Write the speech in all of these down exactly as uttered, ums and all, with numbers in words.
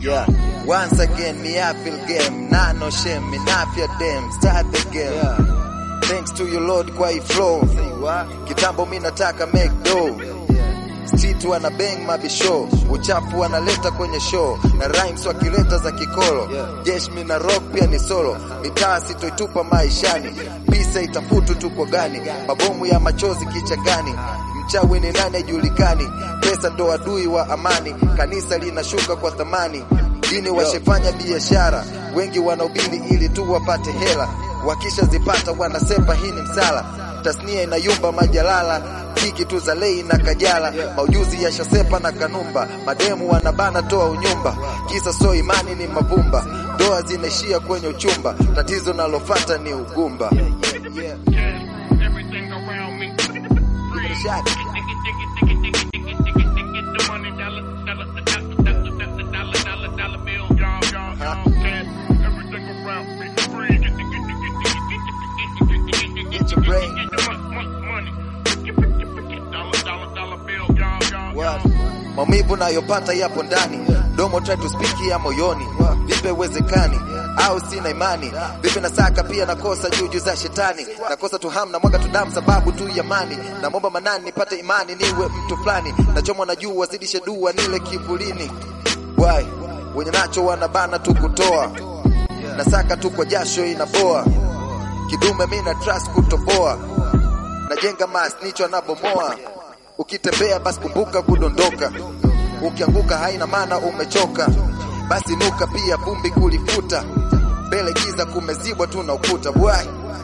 Yeah, once again, me I feel game. Nah, no shame, me not fear them. Start the game. Yeah. Thanks to your Lord kwa hii flow. Kitambo mi nataka make dough. Street wana bang mabisho, uchafu wanaleta kwenye show, na rhymes wakileta za kikolo. Jesh mi na rock pia ni solo, mitaa sitoitupa maishani, pisa itafutu tuko gani, mabomu ya machozi kichangani, mchawi ni nani julikani, pesa ndo adui wa amani, kanisa linashuka kwa thamani, dini washefanya biashara, wengi wanaubili ili tu wapate hela, wakisha zipata wanasepa hii ni msala, tasnia inayumba majalala, kiki tu za lei na kajala, maujuzi ya shasepa na kanumba, mademu wanabana toa unyumba, kisa so imani ni mavumba, doa zinaishia kwenye uchumba, tatizo nalofata ni ugumba. Get your brain. Maumivu nayopata yapo ndani, domo try to speak ya moyoni, vipe wezekani au sina imani, vipe nasaka pia nakosa juju za shetani, nakosa tuhamu na mwaga tudamu sababu tu yamani, na momba manani nipate imani niwe mtu flani, na chomo na juu wazidishe dua nile kivulini, why wenye nacho wanabana tu kutoa, nasaka tu kwa jasho inaboa, kidume mina trust kutoboa, najenga mas nicho nabomoa, ukitembea basi kumbuka kudondoka, ukianguka haina maana umechoka, basi nuka pia vumbi kulifuta, mbele giza kumezibwa tu na ukuta boy.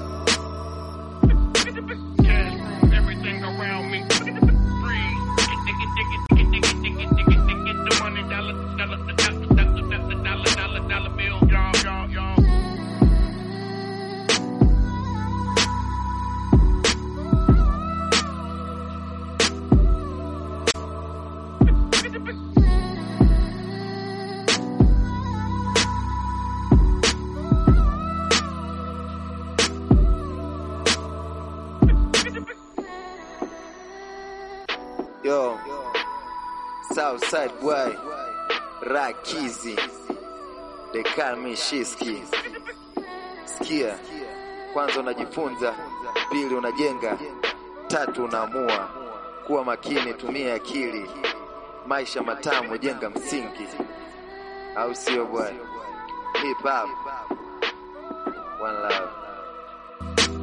Yo, Southside boy, Rakizi, they call me Shiski. Sikia, kwanza unajifunza, pili unajenga, tatu unaamua, kuwa makini tumia akili, maisha matamu jenga msingi, au sio boy? Hip hop, one love.